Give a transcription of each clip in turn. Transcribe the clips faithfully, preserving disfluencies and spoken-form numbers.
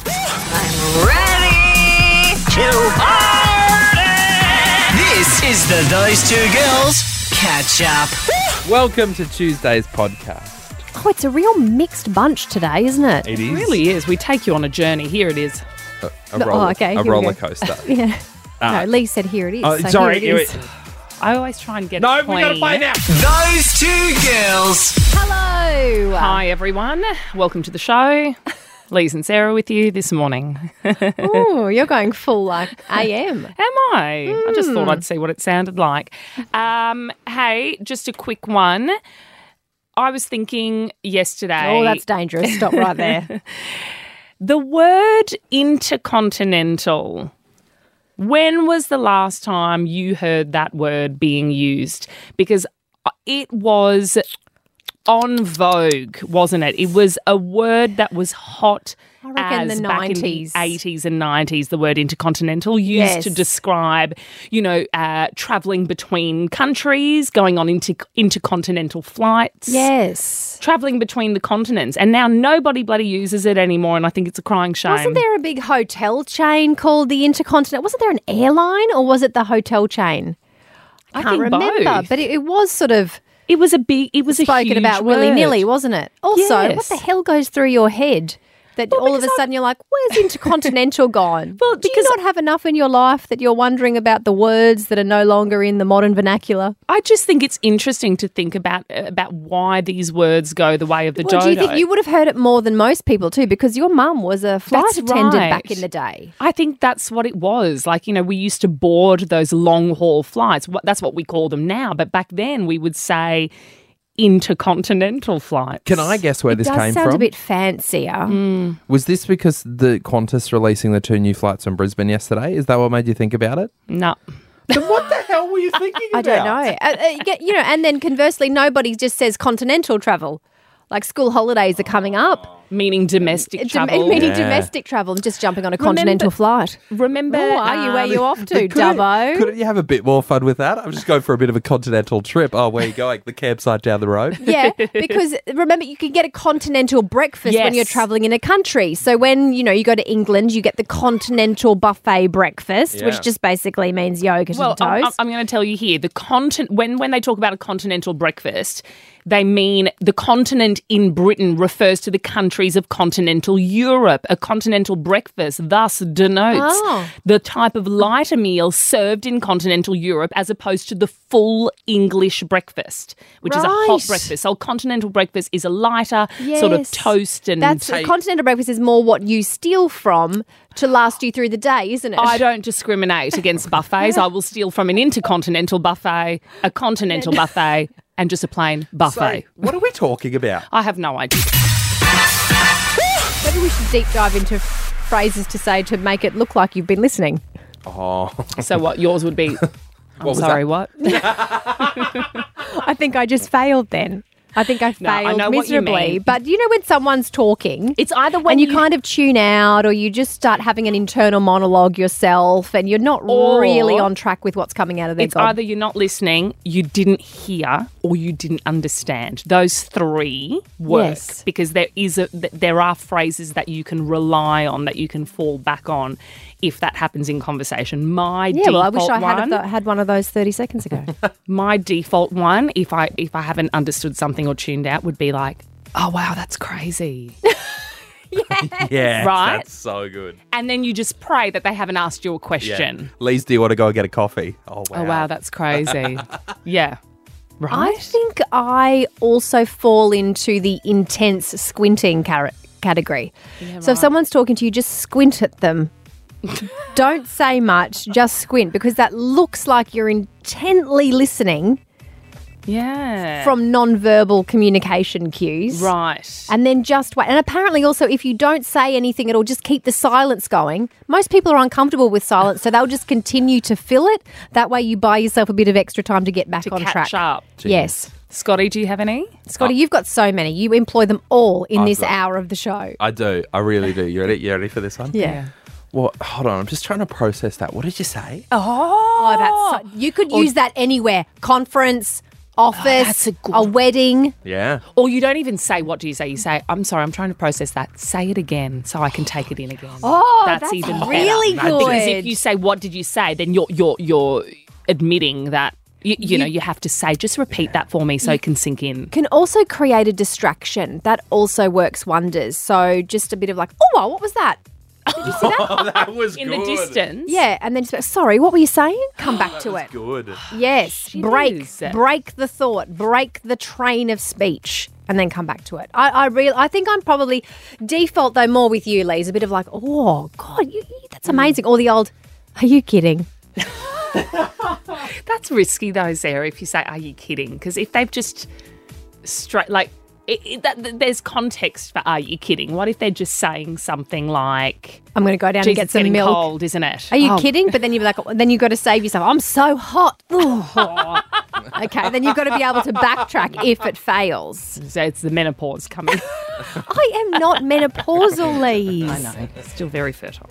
I'm ready to party! This is the Those Two Girls Catch Up. Welcome to Tuesday's podcast. Oh, it's a real mixed bunch today, isn't it? It is It really is. We take you on a journey. Here it is. a, a, No, roller, oh, okay, a here we roller go. coaster. Yeah. Ah. No, Lee said here it is. Oh, so sorry, here it you- is. I always try and get No, it we clean. got to play now. Those Two Girls. Hello. Hi, everyone. Welcome to the show. Lise and Sarah with you this morning. Oh, you're going full like A M. Am I? I just thought I'd see what it sounded like. Um, hey, just a quick one. I was thinking yesterday. Oh, that's dangerous. Stop right there. The word intercontinental. When was the last time you heard that word being used? Because it was on vogue, wasn't it? It was a word that was hot I reckon as the back in the nineties. eighties and nineties, the word intercontinental used Yes. to describe, you know, uh, travelling between countries, going on inter- intercontinental flights. Yes. Travelling between the continents. And now nobody bloody uses it anymore, and I think it's a crying shame. Wasn't there a big hotel chain called the Intercontinental? Wasn't there an airline or was it the hotel chain? I I can't think remember, both. but it, it was sort of It was a big, it was a spoken huge about word. willy-nilly, wasn't it? Also, what Yes. the hell goes through your head that all of a because I- sudden you're like, where's Intercontinental gone? Well, Do you because- not have enough in your life that you're wondering about the words that are no longer in the modern vernacular? I just think it's interesting to think about about why these words go the way of the Well, dodo. do you think you would have heard it more than most people too? Because your mum was a flight That's attendant right. back in the day. I think that's what it was. Like, you know, we used to board those long haul flights. What- That's what we call them now. But back then we would say intercontinental flights. Can I guess where It this does came sound from? a bit fancier. Was this because the Qantas releasing the two new flights from Brisbane yesterday? Is that what made you think about it? No. Then what the hell were you thinking I don't know. Uh, uh, you get- you know, and then conversely, nobody just says continental travel. Like school holidays are coming up. Meaning domestic Dom- travel. meaning Yeah. domestic travel, just jumping on a continental flight. Remember, Oh, are you? Where um, you off to, Couldn't- Dubbo? Couldn't you have a bit more fun with that? I'm just going for a bit of a continental trip. Oh, where are you going? The campsite down the road? Yeah, because remember, you can get a continental breakfast when Yes. you're travelling in a country. So when, you know, you go to England, you get the continental buffet breakfast, Yeah. which just basically means yogurt Well, and I'm, toast. I'm going to tell you here, the content when when they talk about a continental breakfast, they mean the continent in Britain refers to the countries of continental Europe. A continental breakfast thus denotes Oh. the type of lighter meal served in continental Europe as opposed to the full English breakfast, which is a hot Right. breakfast. So a continental breakfast is a lighter sort of Yes. toast and That's Hey. continental breakfast is more what you steal from to last you through the day, isn't it? I don't discriminate against buffets. I will steal from an intercontinental buffet, a continental buffet, and just a plain buffet. So, what are we talking about? I have no idea. Maybe we should deep dive into phrases to say to make it look like you've been listening. Oh, So what yours would be? I'm was sorry, that? what? I think I just failed then. I think I No, I failed know what you miserably. mean. But you know when someone's talking, It's either when and you, you- kind of tune out, or you just start having an internal monologue yourself, and you're not Or- really on track with what's coming out of their It's gob. either you're not listening, you didn't hear, or you didn't understand. Those three work Yes. because there is a th- there are phrases that you can rely on, that you can fall back on if that happens in conversation. My Yeah, default well, I wish I had one, have th- had one of those thirty seconds ago. my default one, if I if I haven't understood something or tuned out, would be like, "Oh wow, that's crazy." yeah, Right? That's so good. And then you just pray that they haven't asked you a Yeah. question. Lise, do you want to go and get a coffee? Oh, wow. Oh wow, that's crazy. Yeah. I Right? think I also fall into the intense squinting car- category. so if someone's talking to you, just squint at them. Don't say much, just squint, because that looks like you're intently listening Yeah. from non-verbal communication cues. Right. And then just wait. And apparently also, if you don't say anything at all, just keep the silence going. Most people are uncomfortable with silence, so they'll just continue to fill it. That way you buy yourself a bit of extra time to get back to on catch track. up. Yes. Scotty, do you have any? Scotty, you've got so many. You employ them all in I've this got- hour of the show. I do. I really do. You ready? You ready for this one? Yeah. Well, hold on. I'm just trying to process that. What did you say? Oh, that's so, you could use that anywhere. Conference, office, that's a good- a wedding. Yeah. Or you don't even say, what do you say? You say, I'm sorry, I'm trying to process that. Say it again so I can take it in again. Oh, that's even really better. good. Because if you say, what did you say, then you're you're you're admitting that, you, you know, you have to say, just repeat that for me so it can sink in. Can also create a distraction. That also works wonders. So just a bit of like, oh, wow, what was that? Did you see that? Oh, that was In good. the distance. Yeah, and then just, like, sorry, what were you saying? Come back to it. Good. Yes, break, Jeez. break the thought, break the train of speech, and then come back to it. I, I real, I think I'm probably default though more with you, Lee's a bit of like, oh God, you, you, that's amazing. Or the old, are you kidding? That's risky though, Sarah, if you say, are you kidding? Because if they've just straight, like, it, it, that, there's context for are you kidding? What if they're just saying something like, I'm going to go down geez, and get it's some getting milk. cold, isn't it? Are you Oh, kidding? But then you're like, then you've got to save yourself. I'm so hot. Okay, then you've got to be able to backtrack if it fails. So it's the menopause coming. I am not menopausal, Lee. I know. Still very fertile.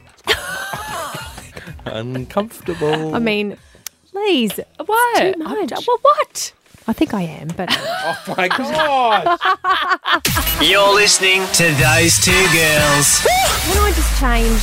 Uncomfortable. I mean, Lee's. What? Too much. Well, what? I think I am, but Oh my God. You're listening to Those Two Girls. why don't I just change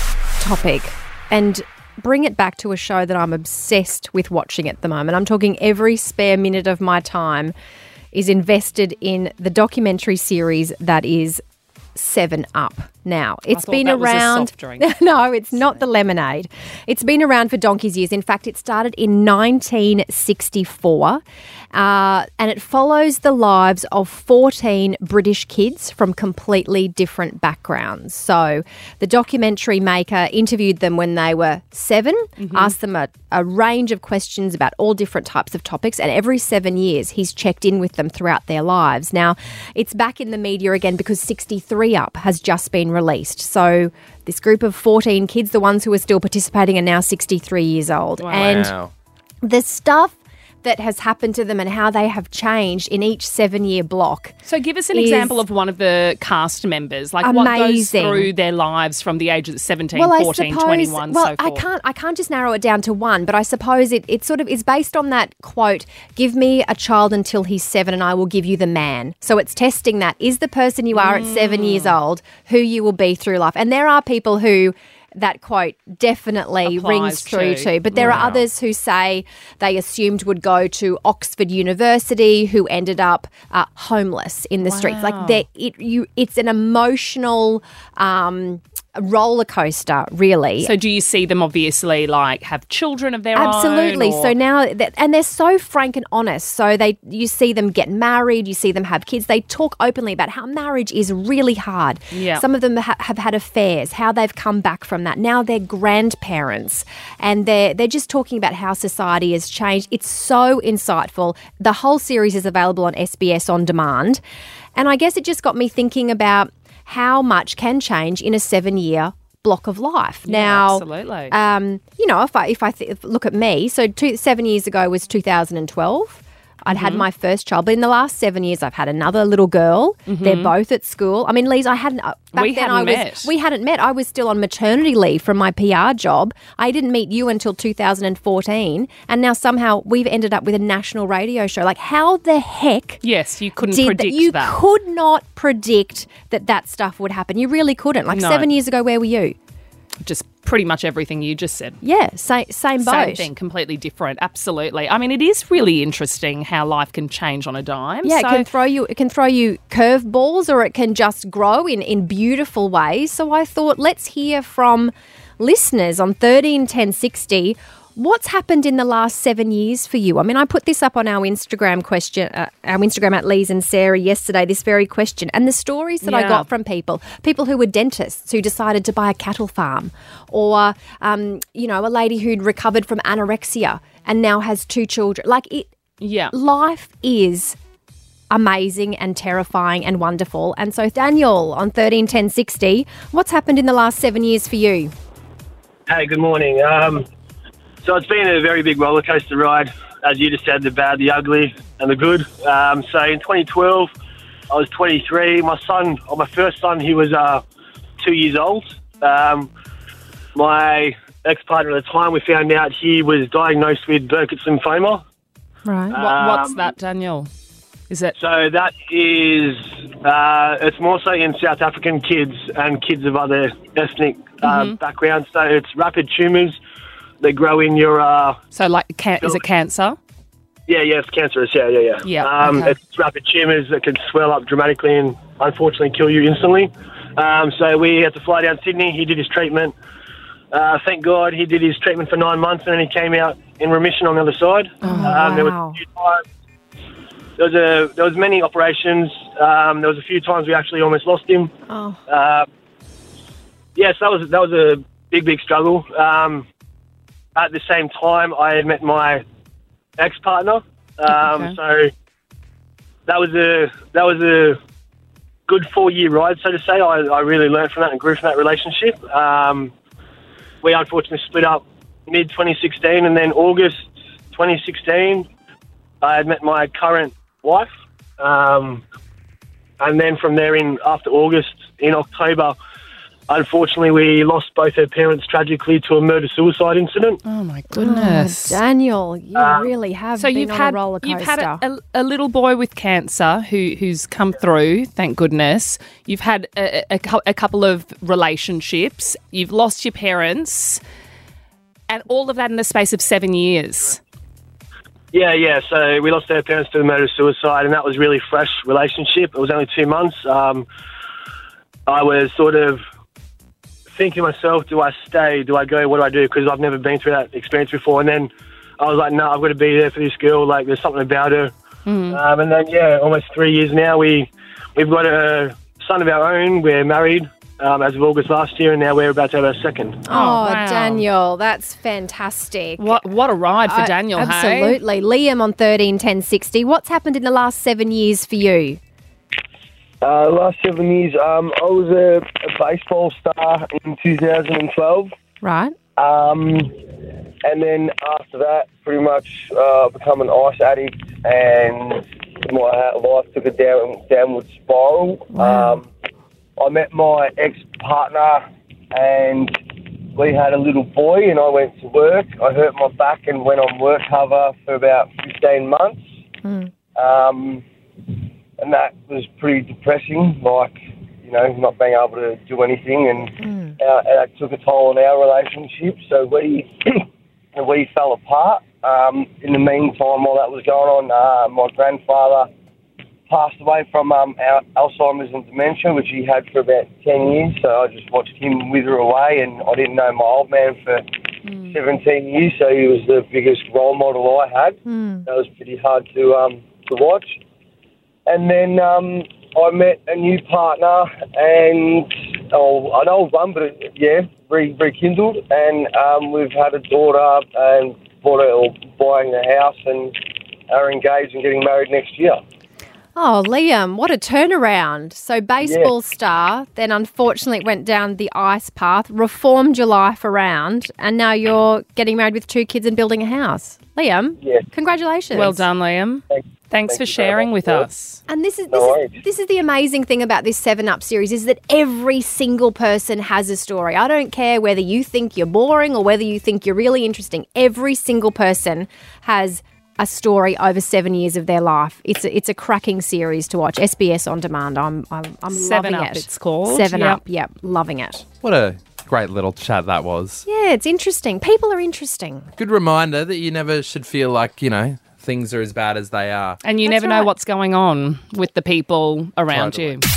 topic and bring it back to a show that I'm obsessed with watching at the moment? I'm talking every spare minute of my time is invested in the documentary series that is Seven Up. Now, it's thought been that was a around. soft drink. No, it's not the lemonade. It's been around for donkey's years. In fact, it started in nineteen sixty-four, uh, and it follows the lives of fourteen British kids from completely different backgrounds. So, the documentary maker interviewed them when they were seven, Mm-hmm. asked them a, a range of questions about all different types of topics, and every seven years he's checked in with them throughout their lives. Now, it's back in the media again because sixty-three Up has just been released. So this group of fourteen kids, the ones who are still participating, are now sixty-three years old. And Wow. the stuff that has happened to them and how they have changed in each seven-year block. So give us an is example of one of the cast members. Like what goes amazing. through their lives from the ages of seventeen, Well, I fourteen, suppose, twenty-one, well, so I forth. can't, I can't just narrow it down to one, but I suppose it, it sort of is based on that quote, give me a child until he's seven and I will give you the man. So it's testing that. Is the person you are at seven years Mm. old who you will be through life? And there are people who that quote definitely Applies rings true to. to. But there Wow. are others who say they assumed would go to Oxford University who ended up uh, homeless in the streets. Wow. Like there, it you, it's an emotional um, roller coaster, really. So do you see them obviously like have children of their Absolutely. own? or- So now, that, and they're so frank and honest. So they, you see them get married, you see them have kids. They talk openly about how marriage is really hard. Yeah. Some of them ha- have had affairs, how they've come back from that. Now they're grandparents, and they're they're just talking about how society has changed. It's so insightful. The whole series is available on S B S On Demand, and I guess it just got me thinking about how much can change in a seven-year block of life. Yeah, now, absolutely. um, you know, if I if I th- if look at me, so two, seven years ago was two thousand twelve. I'd had Mm-hmm. my first child, but in the last seven years, I've had another little girl. They're both at school. I mean, Lise, I hadn't uh, back Mm-hmm. We then. hadn't I was met. we hadn't met. I was still on maternity leave from my P R job. I didn't meet you until two thousand fourteen, and now somehow we've ended up with a national radio show. Like, how the heck? yes, you couldn't Did that? predict You that. could not predict that that stuff would happen. You really couldn't. Like No. seven years ago, where were you? Just pretty much everything you just said. Yeah, same same boat. Same thing, completely different. Absolutely. I mean, it is really interesting how life can change on a dime. Yeah, so, it can throw you. It can throw you curveballs, or it can just grow in in beautiful ways. So I thought, let's hear from listeners on thirteen ten sixty. What's happened in the last seven years for you? I mean, I put this up on our Instagram question, uh, our Instagram at Lise and Sarah yesterday. This very question, and the stories that I Yeah. got from people, people who were dentists who decided to buy a cattle farm, or um, you know, a lady who'd recovered from anorexia and now has two children. Like it. yeah. Life is amazing and terrifying and wonderful. And so, Daniel, on thirteen ten sixty, what's happened in the last seven years for you? Hey, good morning. Um, so it's been a very big roller coaster ride, as you just said, the bad, the ugly, and the good. Um, so in twenty twelve, I was twenty-three. My son, or my first son, he was uh, two years old. Um, my ex-partner at the time, we found out he was diagnosed with Burkitt's lymphoma. Right. What, what's Um, that, Daniel? Is it? So that is, uh, it's more so in South African kids and kids of other ethnic uh, Mm-hmm. backgrounds. So it's rapid tumours that grow in your, uh, So, like, can, is it cancer? yeah, yeah, it's cancerous, yeah, yeah, yeah. Yeah, Um, okay. It's rapid tumours that can swell up dramatically and unfortunately kill you instantly. Um, so we had to fly down to Sydney. He did his treatment. Uh, thank God he did his treatment for nine months and then he came out in remission on the other side. Oh, um, There was wow. a few times. There was a there was many operations. Um, there was a few times we actually almost lost him. Oh. Uh, yes, that was that was a big big struggle. Um, at the same time, I had met my ex partner. Um, Okay. So that was a that was a good four year ride, so to say. I, I really learned from that and grew from that relationship. Um, we unfortunately split up mid twenty sixteen, and then August twenty sixteen, I had met my current wife. Um, and then from there, in after August, in October, unfortunately, we lost both her parents tragically to a murder-suicide incident. Oh, my Oh, goodness. Daniel, you really have So been you've on had a roller coaster. you've had a, a, a little boy with cancer who who's come through. Thank goodness. You've had a, a, cou- a couple of relationships. You've lost your parents, and all of that in the space of seven years. Yeah, yeah. So we lost our parents to the murder-suicide, and that was really fresh relationship. It was only two months. Um, I was sort of thinking to myself, do I stay? Do I go? What do I do? Because I've never been through that experience before. And then I was like, no, I've got to be there for this girl. Like, there's something about her. Um, and then, yeah, almost three years now, we, we've got a son of our own. We're married um, as of August last year, and now we're about to have our second. Oh, wow. Daniel, that's fantastic. What what a ride for I- Daniel, hey? Absolutely. Liam on thirteen ten sixty. What's happened in the last seven years for you? Uh, last seven years, um, I was a, a baseball star in two thousand twelve. Right. Um, and then after that, pretty much uh, become an ice addict, and my life took a down, downward spiral. Wow. Um, I met my ex-partner, and we had a little boy, and I went to work. I hurt my back and went on work cover for about fifteen months. Mm. Um, and that was pretty depressing, like, you know, not being able to do anything, and Mm. our, that took a toll on our relationship. So we we fell apart. Um, in the meantime, while that was going on, uh, my grandfather passed away from um, our Alzheimer's and dementia, which he had for about ten years. So I just watched him wither away, and I didn't know my old man for Mm. seventeen years, so he was the biggest role model I had. Mm. That was pretty hard to um, to watch. And then um, I met a new partner, and oh, an old one, but it, yeah, re- rekindled. And um, we've had a daughter, and bought a, or buying a house, and are engaged and getting married next year. Oh, Liam, what a turnaround. So baseball star, then unfortunately went down the ice path, reformed your life around, and now you're getting married with two kids and building a house. Liam, Yeah. congratulations. Well done, Liam. Thank- Thanks thank for you very sharing much. with Yeah. us. And this is No this is, worries. this is the amazing thing about this seven up series is that every single person has a story. I don't care whether you think you're boring or whether you think you're really interesting. Every single person has a story over seven years of their life. It's a, it's a cracking series to watch. S B S On Demand. I'm I'm, I'm Seven loving Up, it. it's called. Seven Yep. Up. Yep, loving it. What a great little chat that was. Yeah, it's interesting. People are interesting. Good reminder that you never should feel like, you know, things are as bad as they are. And you That's never know right. what's going on with the people around Totally. you.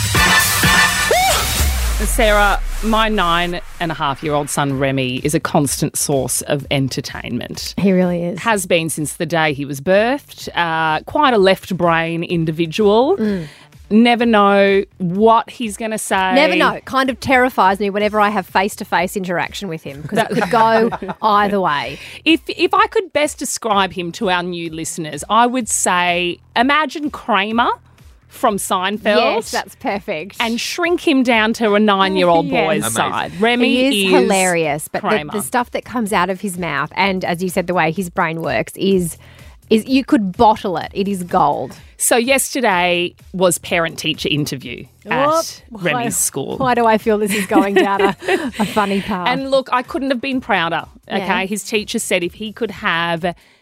Sarah, my nine and a half year old son Remy is a constant source of entertainment. He really is. Has been since the day he was birthed. Uh, quite a left brain individual. Never know what he's going to say. Never know. It kind of terrifies me whenever I have face-to-face interaction with him because it could go either way. If if I could best describe him to our new listeners, I would say imagine Kramer from Seinfeld. Yes, that's perfect. and shrink him down to a nine-year-old Yes. boy's Amazing. side. Remy he is, hilarious, but the, Kramer. the stuff that comes out of his mouth, and as you said, the way his brain works is, is you could bottle it. It is gold. So yesterday was parent-teacher interview at Whoop. Remy's Why- school. Why do I feel this is going down a, a funny path? And look, I couldn't have been prouder. Okay, Yeah. his teacher said if he could have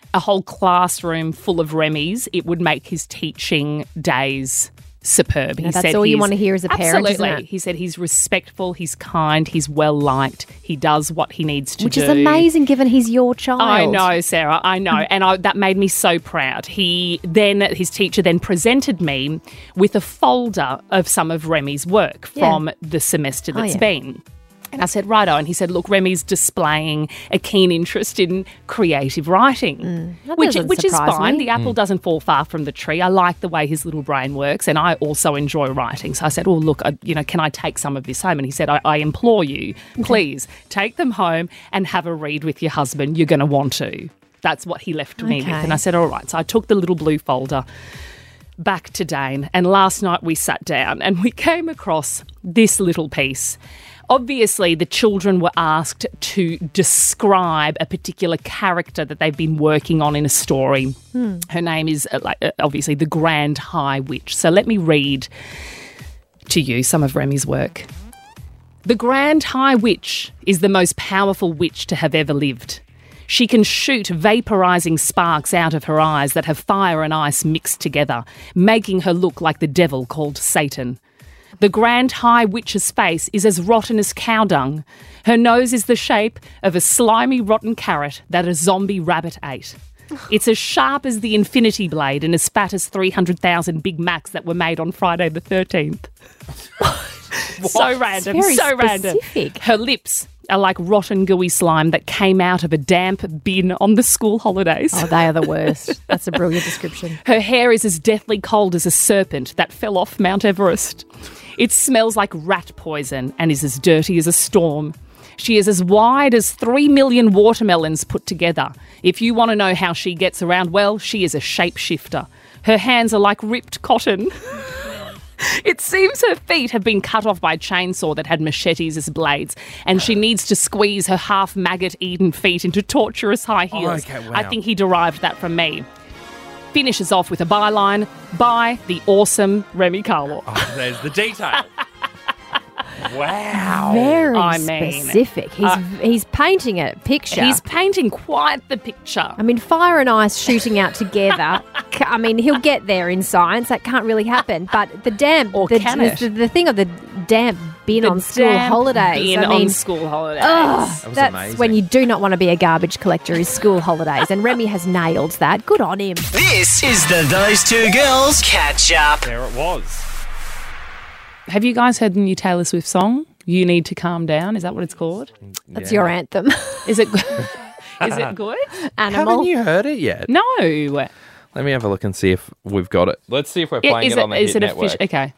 a whole classroom full of Remy's, it would make his teaching days superb. Now, that's all you he's- want to hear as a parent, isn't Absolutely. it? He said he's respectful, he's kind, he's well liked, he does what he needs to Which do. is amazing given he's your child. I know, Sarah, I know. And I, that made me so proud. He then, his teacher then presented me with a folder of some of Remy's work Yeah. from the semester Oh, that's yeah. been. And I said, righto. And he said, look, Remy's displaying a keen interest in creative writing, That which, doesn't which is surprise fine. me. The apple doesn't fall far from the tree. I like the way his little brain works, and I also enjoy writing. So I said, well, look, I, you know, can I take some of this home? And he said, I, I implore you, please take them home and have a read with your husband. You're going to want to. That's what he left me with. Okay. And I said, all right. So I took the little blue folder back to Dane, and last night we sat down and we came across this little piece. Obviously, the children were asked to describe a particular character that they've been working on in a story. Her name is uh, like, uh, obviously the Grand High Witch. So let me read to you some of Remy's work. The Grand High Witch is the most powerful witch to have ever lived. She can shoot vaporizing sparks out of her eyes that have fire and ice mixed together, making her look like the devil called Satan. The Grand High Witch's face is as rotten as cow dung. Her nose is the shape of a slimy, rotten carrot that a zombie rabbit ate. It's as sharp as the Infinity Blade and as fat as three hundred thousand Big Macs that were made on Friday the thirteenth. So random, It's very so random. specific. Her lips are like rotten, gooey slime that came out of a damp bin on the school holidays. Oh, they are the worst. That's a brilliant description. Her hair is as deathly cold as a serpent that fell off Mount Everest. It smells like rat poison and is as dirty as a storm. She is as wide as three million watermelons put together. If you want to know how she gets around, well, she is a shapeshifter. Her hands are like ripped cotton. It seems her feet have been cut off by a chainsaw that had machetes as blades, and she needs to squeeze her half maggot-eaten feet into torturous high heels. okay, wow. I think he derived that from me. Finishes off with a byline by the awesome Remy Carwalk. Oh, there's the detail. Wow. Very I mean, specific. He's he's painting a picture. He's painting quite the picture. I mean, fire and ice shooting out together. c- I mean, he'll get there in science. That can't really happen. But the damp, Or the, can the, it? the, the thing of the damp bin The on school damp holidays. bin I mean, on school holidays. ugh, That was that's amazing. when you do not want to be a garbage collector is school holidays. And Remy has nailed that. Good on him. This is the Those Two Girls Catch Up. There it was. Have you guys heard the new Taylor Swift song? You Need to Calm Down. Is that what it's called? That's Yeah. your anthem. Is it? Is it good? Animal. Haven't you heard it yet? No. Let me have a look and see if we've got it. Let's see if we're playing Is it on the is Hit it Network. official? Okay.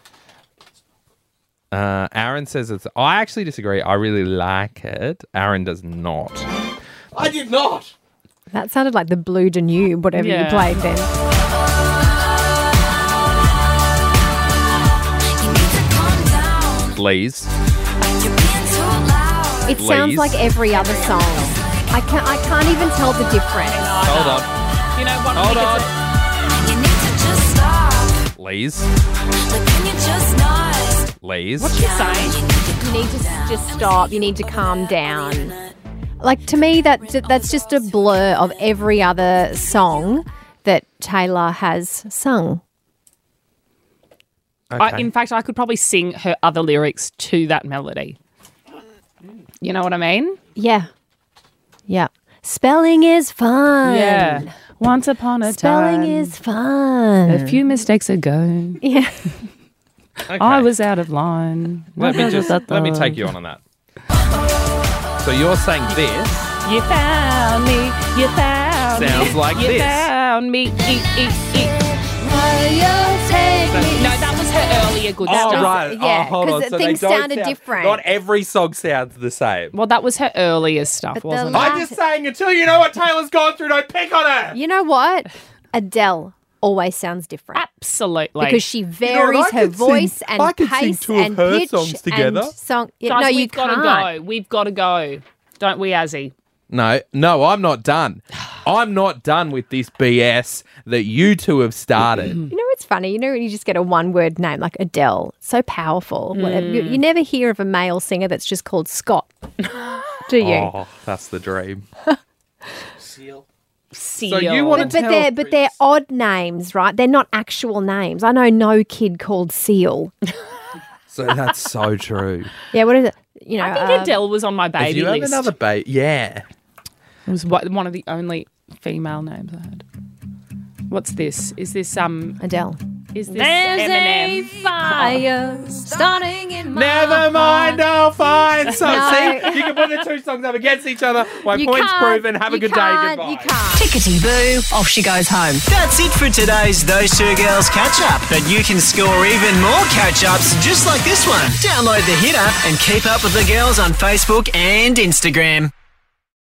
Uh, Aaron says it's. I actually disagree. I really like it. Aaron does not. I did not. That sounded like the Blue Danube, whatever you Yeah. played then. Please. It sounds Please. like every other song. I can't. I can't even tell the difference. Hold on. You know what? Hold I on. think Please. Please. it's- You're saying. You need to s- just stop. You need to calm down. Like to me, that that's just a blur of every other song that Taylor has sung. Okay. I, in fact, I could probably sing her other lyrics to that melody. You know what I mean? Yeah, yeah. Spelling is fun. Yeah. Once upon a Spelling time, is fun. a few mistakes ago, Yeah. Okay. I was out of line. Let me just let me take you on on that. So you're saying this You found me. You found me. sounds like You this. found me. E, e, e. No, that was her earlier good Oh stuff. right. Yeah, oh, hold 'cause on. So they things don't sounded sound- different. Not every song sounds the same. Well, that was her earlier stuff, But the wasn't la- it? I'm just saying until you know what Taylor's gone through, don't pick on her. You know what? Adele always sounds different. Absolutely. Because she know what, varies I her could sing- voice and I could sing pace two of and her pitch songs together. and song. Yeah, Guys, no, you we've got to can't. go. We've got to go. Don't we, Azzy? No, no, I'm not done. I'm not done with this B S that you two have started. You know what's funny? You know when you just get a one-word name like Adele, so powerful. Whatever. You, you never hear of a male singer that's just called Scott, do you? Oh, that's the dream. Seal. you wanna But, but tell- they're but they're odd names, right? They're not actual names. I know no kid called Seal. So that's so true. Yeah, what is it? You know, I think um, Adele was on my If baby you have list. another baby, yeah. It was one one of the only female names I had. What's this? Is this um? Adele. Is this Eminem? fire starting in my Never mind, I'll find some. No. See, you can put the two songs up against each other. My You point's can't, proven. Have a you good day. can't, Goodbye. You can't. Tickety boo, off she goes home. That's it for today's Those Two Girls catch up. But you can score even more catch ups just like this one. Download the Hit app and keep up with the girls on Facebook and Instagram.